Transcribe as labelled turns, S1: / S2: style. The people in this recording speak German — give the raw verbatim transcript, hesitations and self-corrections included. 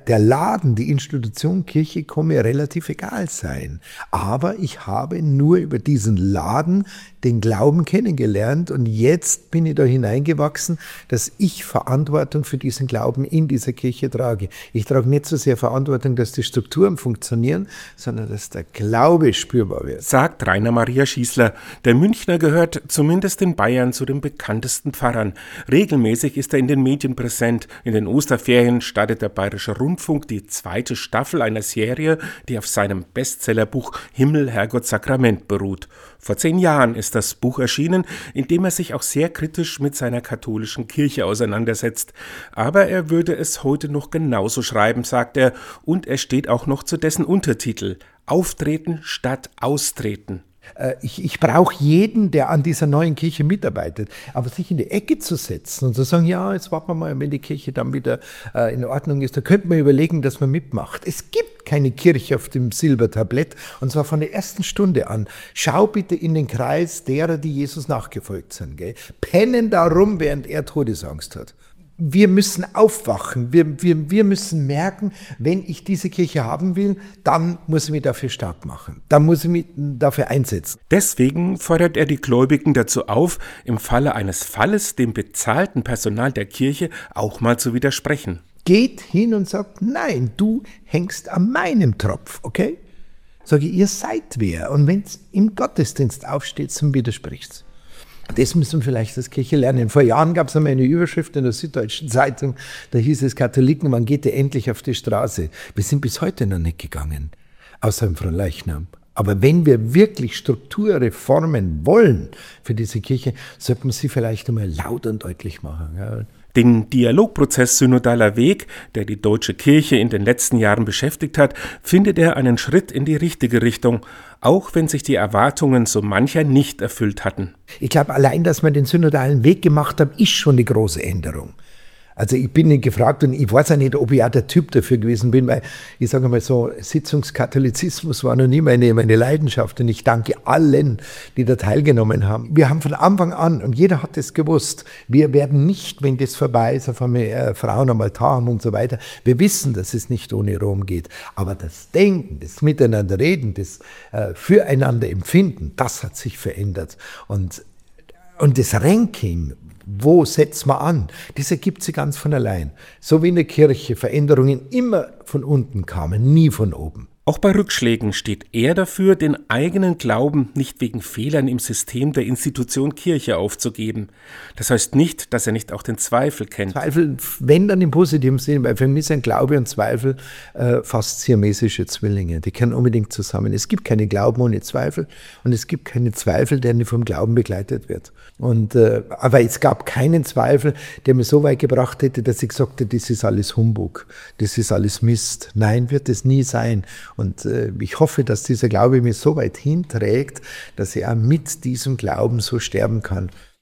S1: der Laden, die Institution Kirche kann mir relativ egal sein. Aber ich habe nur über diesen Laden den Glauben kennengelernt und jetzt bin ich da hineingewachsen, dass ich Verantwortung für diesen Glauben in dieser Kirche trage. Ich trage nicht so sehr Verantwortung, dass die Strukturen funktionieren, sondern dass der Glaube spürbar wird.
S2: Sagt Rainer Maria Schießler. Der Münchner gehört zumindest in Bayern zu den bekanntesten Pfarrern. Regelmäßig ist er in den Medien präsent. In den Osterferien startet der Bayerische Rundfunk die zweite Staffel einer Serie, die auf seinem Bestsellerbuch Himmel, Herrgott, Sakrament beruht. Vor zehn Jahren ist das Buch erschienen, in dem er sich auch sehr kritisch mit seiner katholischen Kirche auseinandersetzt. Aber er würde es heute noch genauso schreiben, sagt er, und er steht auch noch zu dessen Untertitel: Auftreten statt Austreten.
S1: Ich, ich brauche jeden, der an dieser neuen Kirche mitarbeitet. Aber sich in die Ecke zu setzen und zu sagen, ja, jetzt warten wir mal, wenn die Kirche dann wieder äh, in Ordnung ist, da könnte man überlegen, dass man mitmacht. Es gibt keine Kirche auf dem Silbertablett, und zwar von der ersten Stunde an. Schau bitte in den Kreis derer, die Jesus nachgefolgt sind. Gell? Pennen darum, während er Todesangst hat. Wir müssen aufwachen, wir, wir, wir müssen merken, wenn ich diese Kirche haben will, dann muss ich mich dafür stark machen, dann muss ich mich dafür einsetzen.
S2: Deswegen fordert er die Gläubigen dazu auf, im Falle eines Falles dem bezahlten Personal der Kirche auch mal zu widersprechen.
S1: Geht hin und sagt, nein, du hängst an meinem Tropf, okay? Sage ich, ihr seid wer, und wenn es im Gottesdienst aufsteht, dann widerspricht's. Das müssen wir vielleicht als Kirche lernen. Vor Jahren gab es einmal eine Überschrift in der Süddeutschen Zeitung, da hieß es, Katholiken, wann geht ihr endlich auf die Straße? Wir sind bis heute noch nicht gegangen, außer im Fronleichnam. Aber wenn wir wirklich Strukturreformen wollen für diese Kirche, sollte man sie vielleicht einmal laut und deutlich machen. Ja.
S2: Den Dialogprozess Synodaler Weg, der die deutsche Kirche in den letzten Jahren beschäftigt hat, findet er einen Schritt in die richtige Richtung, auch wenn sich die Erwartungen so mancher nicht erfüllt hatten.
S1: Ich glaube, allein, dass wir den synodalen Weg gemacht haben, ist schon eine große Änderung. Also ich bin nicht gefragt und ich weiß auch nicht, ob ich auch der Typ dafür gewesen bin, weil ich sage mal so, Sitzungskatholizismus war noch nie meine, meine Leidenschaft, und ich danke allen, die da teilgenommen haben. Wir haben von Anfang an, und jeder hat es gewusst, wir werden nicht, wenn das vorbei ist, auf einmal äh, Frauen am Altar haben und so weiter. Wir wissen, dass es nicht ohne Rom geht, aber das Denken, das Miteinander reden, das äh, Füreinander empfinden, das hat sich verändert. Und, und das Ranking, wo setzt man an? Das ergibt sich ganz von allein. So wie in der Kirche Veränderungen immer von unten kamen, nie von oben.
S2: Auch bei Rückschlägen steht er dafür, den eigenen Glauben nicht wegen Fehlern im System der Institution Kirche aufzugeben. Das heißt nicht, dass er nicht auch den Zweifel kennt.
S1: Zweifel, wenn dann im positiven Sinne, weil für mich sind Glaube und Zweifel äh, fast siamesische Zwillinge. Die gehören unbedingt zusammen. Es gibt keinen Glauben ohne Zweifel, und es gibt keinen Zweifel, der nicht vom Glauben begleitet wird. Und, äh, aber es gab keinen Zweifel, der mir so weit gebracht hätte, dass ich gesagt hätte, das ist alles Humbug, das ist alles Mist. Nein, wird es nie sein. Und äh, ich hoffe, dass dieser Glaube mich so weit hinträgt, dass ich auch mit diesem Glauben so sterben kann.